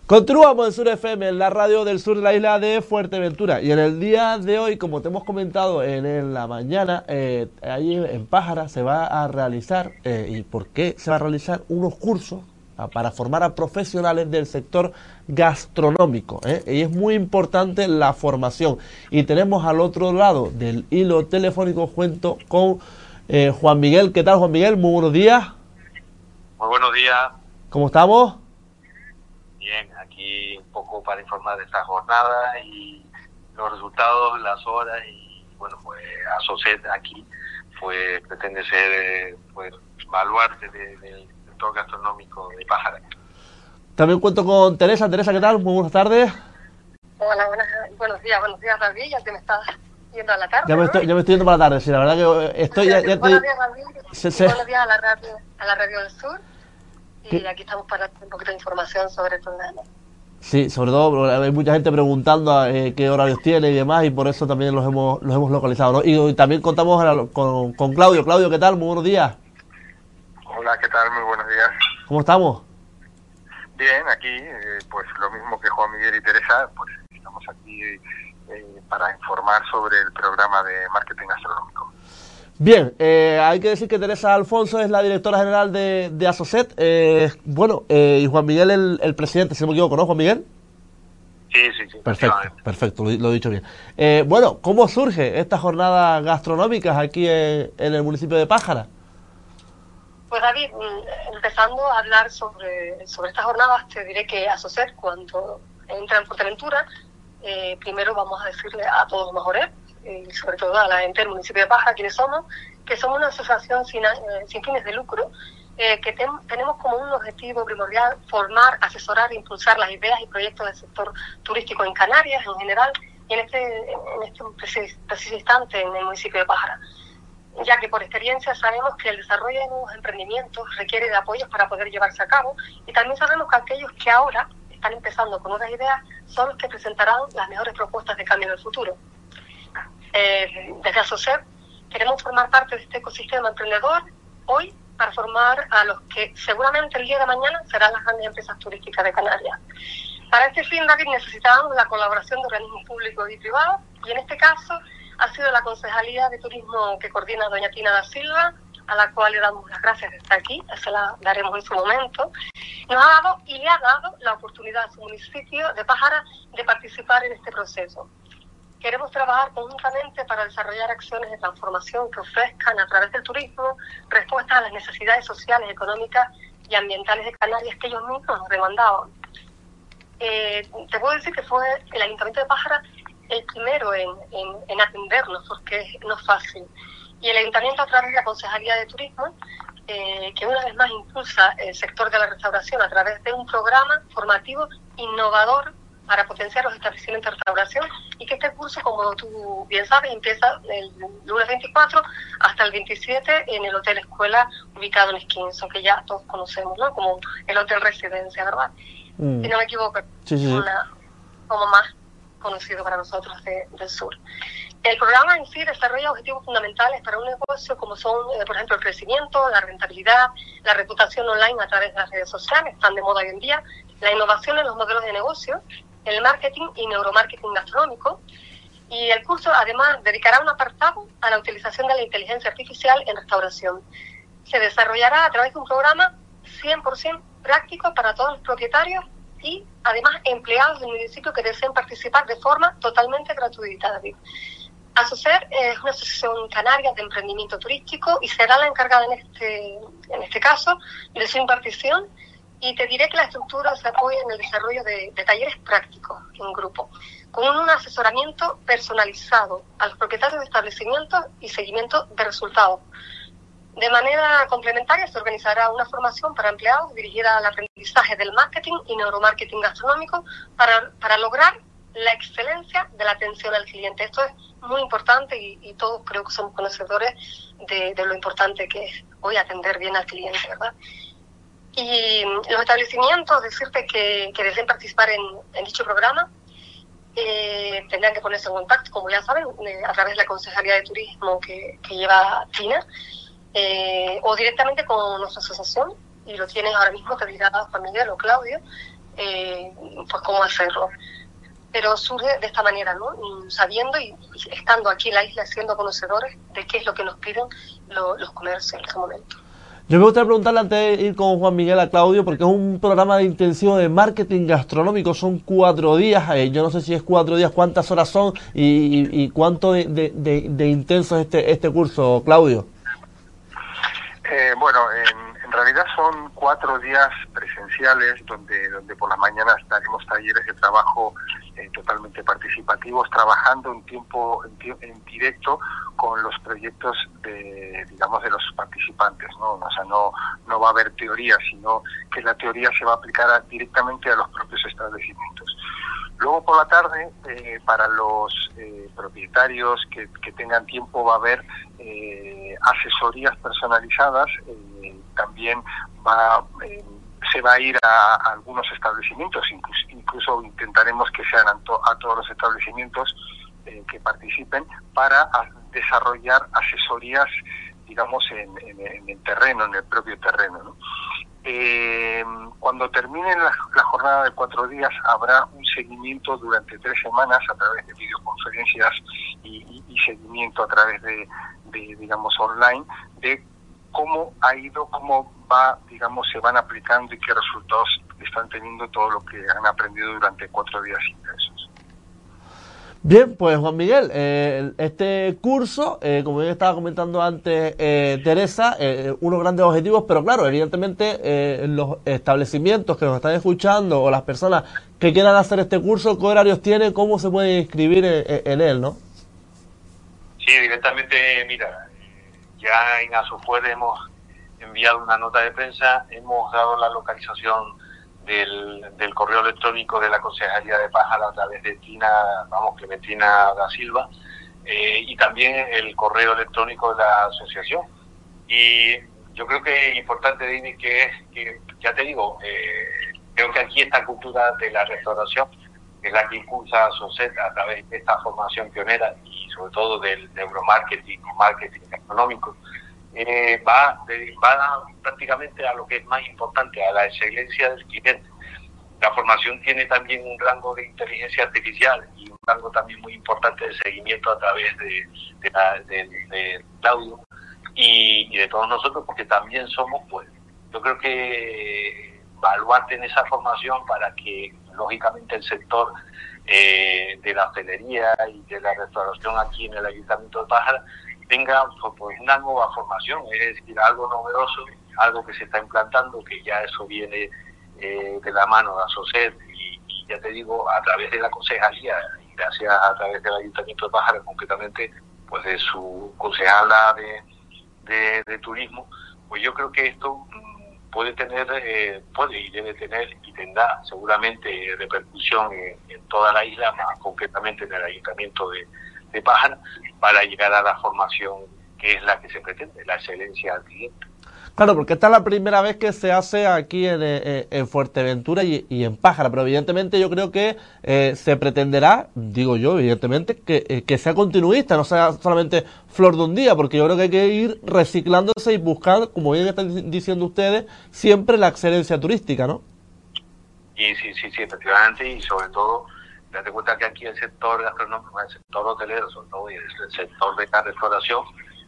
Continuamos en Sur FM, en la radio del sur de la isla de Fuerteventura. Y en el día de hoy, como te hemos comentado en la mañana, ahí en Pájara se va a realizar, ¿y por qué se va a realizar? Unos cursos para formar a profesionales del sector gastronómico, y es muy importante la formación. Y tenemos al otro lado del hilo telefónico cuento con Juan Miguel. ¿Qué tal, Juan Miguel? Muy buenos días. Muy buenos días. ¿Cómo estamos? Bien, aquí un poco para informar de esta jornada y los resultados, las horas y bueno, pues ASOCET aquí pues pretende ser pues baluarte del sector gastronómico de Pájara. También cuento con Teresa. Teresa, ¿qué tal? Muy buenas tardes. Hola, buenos días, David, ya te me estás yendo a la tarde. Ya me estoy yendo para la tarde, sí, la verdad que estoy buenos días, David, buenos días a la radio del sur. Y aquí estamos para dar un poquito de información sobre el programa. Sí, sobre todo hay mucha gente preguntando qué horarios tiene y demás, y por eso también los hemos localizado, ¿no? Y también contamos con Claudio. Claudio, ¿qué tal? Muy buenos días. Hola, ¿qué tal? Muy buenos días. ¿Cómo estamos? Bien, aquí, pues lo mismo que Juan Miguel y Teresa, pues estamos aquí para informar sobre el programa de marketing gastronómico. Bien, hay que decir que Teresa Alfonso es la directora general de ASOCET, y Juan Miguel el presidente, si no me equivoco, ¿no, Juan Miguel? Sí. Perfecto, lo he dicho bien. ¿Cómo surge esta jornada gastronómica aquí en el municipio de Pájara? Pues David, empezando a hablar sobre estas jornadas, te diré que ASOCET, cuando entra en Fuerteventura, primero vamos a decirle a todos los mejores, y sobre todo a la gente del municipio de Pájara, quienes somos, que somos una asociación sin fines de lucro, que tenemos como un objetivo primordial formar, asesorar e impulsar las ideas y proyectos del sector turístico en Canarias en general y en este preciso instante en el municipio de Pájara, ya que por experiencia sabemos que el desarrollo de nuevos emprendimientos requiere de apoyos para poder llevarse a cabo, y también sabemos que aquellos que ahora están empezando con nuevas ideas son los que presentarán las mejores propuestas de cambio en el futuro. Desde ASOCET queremos formar parte de este ecosistema emprendedor hoy para formar a los que seguramente el día de mañana serán las grandes empresas turísticas de Canarias. Para este fin, David, necesitamos la colaboración de organismos públicos y privados, y en este caso ha sido la Concejalía de Turismo que coordina doña Tina da Silva, a la cual le damos las gracias de estar aquí, se la daremos en su momento. Nos ha dado y le ha dado la oportunidad a su municipio de Pájara de participar en este proceso. Queremos trabajar conjuntamente para desarrollar acciones de transformación que ofrezcan a través del turismo respuestas a las necesidades sociales, económicas y ambientales de Canarias que ellos mismos nos demandaban. Te puedo decir que fue el Ayuntamiento de Pájara el primero en atendernos, porque no es fácil. Y el Ayuntamiento, a través de la Concejalía de Turismo, que una vez más impulsa el sector de la restauración a través de un programa formativo innovador para potenciar los establecimientos de restauración, y que este curso, como tú bien sabes, empieza el lunes 24 hasta el 27 en el Hotel Escuela ubicado en Esquinzo, que ya todos conocemos, ¿no? Como el Hotel Residencia, ¿verdad? Si no me equivoco, sí. como más conocido para nosotros del sur. El programa en sí desarrolla objetivos fundamentales para un negocio como son, por ejemplo, el crecimiento, la rentabilidad, la reputación online a través de las redes sociales, están de moda hoy en día, la innovación en los modelos de negocio, el marketing y neuromarketing gastronómico. Y el curso además dedicará un apartado a la utilización de la inteligencia artificial en restauración. Se desarrollará a través de un programa 100% práctico para todos los propietarios y además empleados del municipio que deseen participar de forma totalmente gratuita, David. ASOCET es una asociación canaria de emprendimiento turístico y será la encargada en este caso de su impartición, y te diré que la estructura se apoya en el desarrollo de talleres prácticos en grupo, con un asesoramiento personalizado a los propietarios de establecimientos y seguimiento de resultados. De manera complementaria se organizará una formación para empleados dirigida al aprendizaje del marketing y neuromarketing gastronómico para lograr la excelencia de la atención al cliente. Esto es muy importante y todos creo que somos conocedores de lo importante que es hoy atender bien al cliente, ¿verdad? Y los establecimientos, decirte que deseen participar en dicho programa, tendrán que ponerse en contacto, como ya saben, a través de la Concejalía de Turismo que lleva Tina, o directamente con nuestra asociación, y lo tienes ahora mismo, te dirá Juan Miguel o Claudio, pues cómo hacerlo. Pero surge de esta manera, ¿no? Sabiendo y estando aquí en la isla, siendo conocedores de qué es lo que nos piden los comercios en este momento. Yo me gustaría preguntarle antes de ir con Juan Miguel a Claudio, porque es un programa de intensivo de marketing gastronómico, son 4 días, yo no sé si es 4 días, cuántas horas son y cuánto de intenso es este curso, Claudio. Bueno, en realidad son 4 días presenciales donde por las mañanas daremos talleres de trabajo totalmente participativos, trabajando en directo con los proyectos de los participantes, ¿no? O sea, no va a haber teoría, sino que la teoría se va a aplicar directamente a los propios establecimientos. Luego por la tarde, para los propietarios que tengan tiempo, va a haber asesorías personalizadas. También se va a ir a algunos establecimientos, incluso intentaremos que sean a todos los establecimientos que participen, para desarrollar asesorías, digamos, en el terreno, en el propio terreno, ¿no? Cuando termine la jornada de 4 días, habrá un seguimiento durante 3 semanas a través de videoconferencias y seguimiento a través de digamos, online, de cómo ha ido, cómo va, digamos, se van aplicando y qué resultados están teniendo todo lo que han aprendido durante 4 días intensos. Bien, pues Juan Miguel, este curso, como bien estaba comentando antes Teresa, unos grandes objetivos, pero claro, evidentemente los establecimientos que nos están escuchando o las personas que quieran hacer este curso, ¿qué horarios tiene? ¿Cómo se puede inscribir en él, no? Sí, directamente, mira, ya en Asofuer hemos enviado una nota de prensa, hemos dado la localización del correo electrónico de la Concejalía de Pájara a través de Clementina da Silva, y también el correo electrónico de la asociación. Y yo creo que es importante, Dini, que ya te digo, creo que aquí esta cultura de la restauración, que es la que impulsa SOCET a través de esta formación pionera y sobre todo del neuromarketing o marketing económico, va prácticamente a lo que es más importante, a la excelencia del cliente. La formación tiene también un rango de inteligencia artificial y un rango también muy importante de seguimiento a través de Claudio y de todos nosotros, porque también somos, pues, yo creo que baluarte en esa formación para que, lógicamente, el sector de la hostelería y de la restauración aquí en el Ayuntamiento de Pájara tenga pues una nueva formación, es decir, algo novedoso, algo que se está implantando, que ya eso viene de la mano de ASOCET y ya te digo, a través de la concejalía y gracias a través del Ayuntamiento de Pájara, concretamente pues de su concejala de turismo, pues yo creo que esto puede y debe tener y tendrá seguramente repercusión en toda la isla, más concretamente en el Ayuntamiento de Pájara, para llegar a la formación que es la que se pretende, la excelencia al cliente. Claro, porque esta es la primera vez que se hace aquí en Fuerteventura y en Pájara, pero evidentemente yo creo que se pretenderá, digo yo, evidentemente, que sea continuista, no sea solamente flor de un día, porque yo creo que hay que ir reciclándose y buscar, como bien están diciendo ustedes, siempre la excelencia turística, ¿no? Y sí, efectivamente, y sobre todo, date cuenta que aquí el sector gastronómico, el sector hotelero, sobre todo, y el sector de la restauración,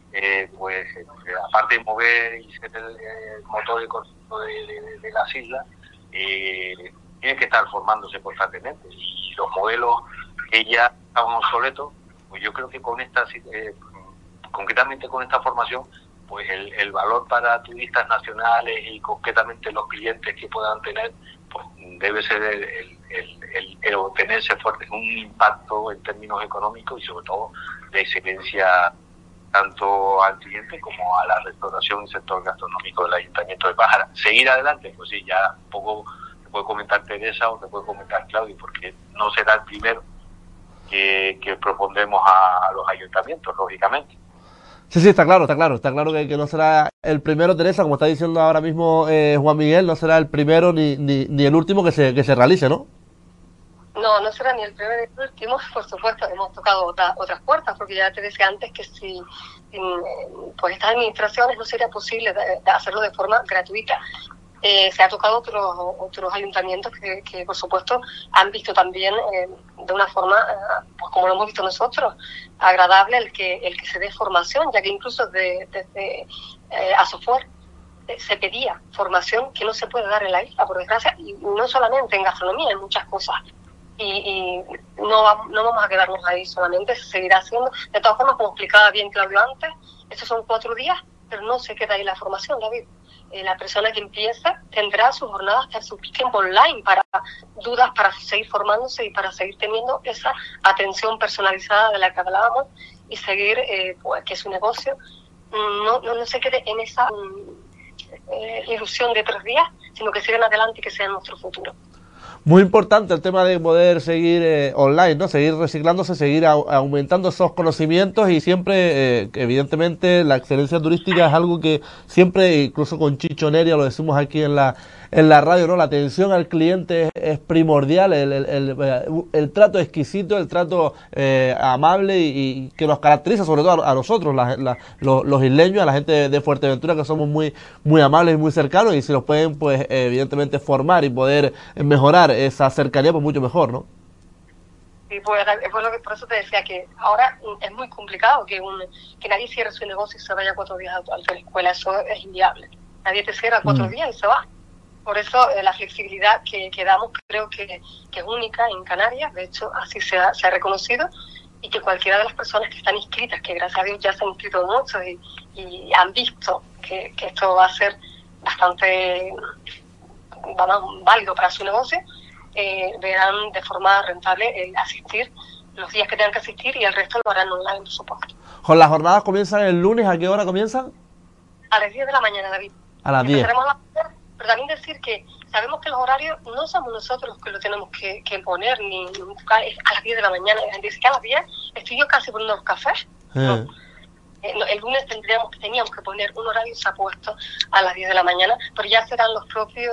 aparte de mover y ser el motor económico de las islas, tiene que estar formándose constantemente. Y los modelos que ya estaban obsoletos, pues yo creo que con concretamente con esta formación, pues el valor para turistas nacionales y concretamente los clientes que puedan tener, pues debe ser el obtenerse fuerte, un impacto en términos económicos y sobre todo de excelencia tanto al cliente como a la restauración y sector gastronómico del Ayuntamiento de Pájara. Seguir adelante, pues sí, ya un poco te puede comentar Teresa o te puede comentar Claudio, porque no será el primero que propondremos a los ayuntamientos, lógicamente. Sí, está claro que no será el primero, Teresa, como está diciendo ahora mismo Juan Miguel, no será el primero ni el último que se realice, ¿no? No será ni el primero ni el último, por supuesto, hemos tocado otras puertas, porque ya te decía antes que si pues estas administraciones no sería posible hacerlo de forma gratuita. Se ha tocado otros ayuntamientos que por supuesto han visto también de una forma, pues como lo hemos visto nosotros, agradable el que se dé formación, ya que incluso desde Asofuer se pedía formación que no se puede dar en la isla, por desgracia, y no solamente en gastronomía, en muchas cosas. Y no vamos a quedarnos ahí solamente, se seguirá haciendo. De todas formas, como explicaba bien Claudio antes, estos son 4 días, pero no se queda ahí la formación, David. La persona que empieza tendrá sus jornadas hasta su tiempo online para dudas, para seguir formándose y para seguir teniendo esa atención personalizada de la que hablábamos y seguir pues, que su negocio no se quede en esa ilusión de 3 días, sino que sigan adelante y que sea nuestro futuro. Muy importante el tema de poder seguir online, ¿no? Seguir reciclándose, seguir aumentando esos conocimientos y siempre, evidentemente, la excelencia turística es algo que siempre, incluso con Chicho Neria, lo decimos aquí en la radio, ¿no? La atención al cliente es primordial, el trato exquisito, el trato amable y que nos caracteriza sobre todo a nosotros, los isleños, a la gente de Fuerteventura, que somos muy, muy amables y muy cercanos, y si nos pueden, pues, evidentemente formar y poder mejorar esa cercanía, pues mucho mejor, ¿no? Sí, pues por eso te decía que ahora es muy complicado que nadie cierre su negocio y se vaya 4 días a la escuela. Eso es inviable. Nadie te cierra 4 días y se va. Por eso la flexibilidad que damos creo que es única en Canarias. De hecho, así se ha reconocido, y que cualquiera de las personas que están inscritas, que gracias a Dios ya se han inscrito muchos y han visto que esto va a ser bastante válido para su negocio, verán de forma rentable el asistir los días que tengan que asistir, y el resto lo harán online, por supuesto. ¿Con las jornadas comienzan el lunes? ¿A qué hora comienzan? A las 10 de la mañana, David. A las 10. Pero también decir que sabemos que los horarios no somos nosotros los que lo tenemos que poner, ni buscar, es a las 10 de la mañana. La gente dice que a las 10 estoy yo casi poniendo los cafés. No. El lunes teníamos que poner un horario, se ha puesto a las 10 de la mañana, pero ya serán los propios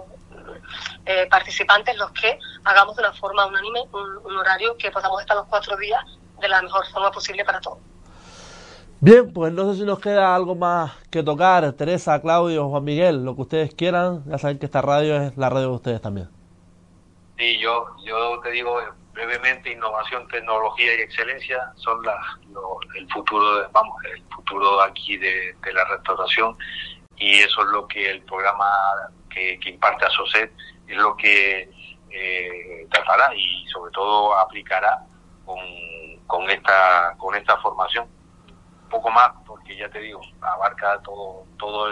participantes los que hagamos de una forma unánime un horario que podamos estar los 4 días de la mejor forma posible para todos. Bien, pues no sé si nos queda algo más que tocar. Teresa, Claudio, Juan Miguel, lo que ustedes quieran. Ya saben que esta radio es la radio de ustedes también. Sí, yo te digo brevemente, innovación, tecnología y excelencia son el futuro, el futuro aquí de la restauración, y eso es lo que el programa que imparte ASOCET es lo que tratará y sobre todo aplicará con esta formación. Un poco más, porque ya te digo, abarca todo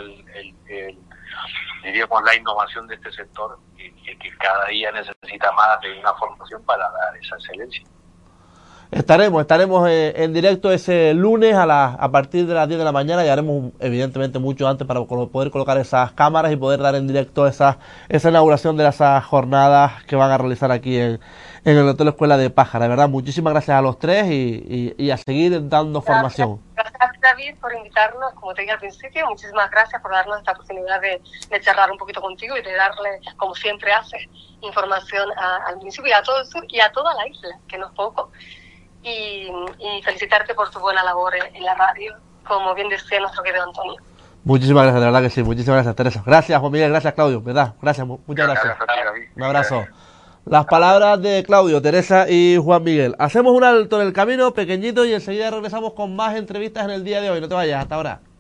diríamos la innovación de este sector, que cada día necesita más de una formación para dar esa excelencia. Estaremos en directo ese lunes a partir de las 10 de la mañana, y haremos evidentemente mucho antes para poder colocar esas cámaras y poder dar en directo esa inauguración de esas jornadas que van a realizar aquí en el Hotel Escuela de Pájara. De verdad, muchísimas gracias a los tres y a seguir dando formación. Gracias, David, por invitarnos, como te dije al principio. Muchísimas gracias por darnos esta oportunidad de charlar un poquito contigo y de darle, como siempre haces, información al municipio y a todo el sur y a toda la isla, que no es poco. Y felicitarte por tu buena labor en la radio, como bien decía nuestro querido Antonio. Muchísimas gracias, de verdad que sí. Muchísimas gracias, Teresa. Gracias, Juan Miguel. Gracias, Claudio. ¿Verdad? Gracias, muchas gracias. Un abrazo. Las palabras de Claudio, Teresa y Juan Miguel. Hacemos un alto en el camino pequeñito y enseguida regresamos con más entrevistas en el día de hoy. No te vayas, hasta ahora.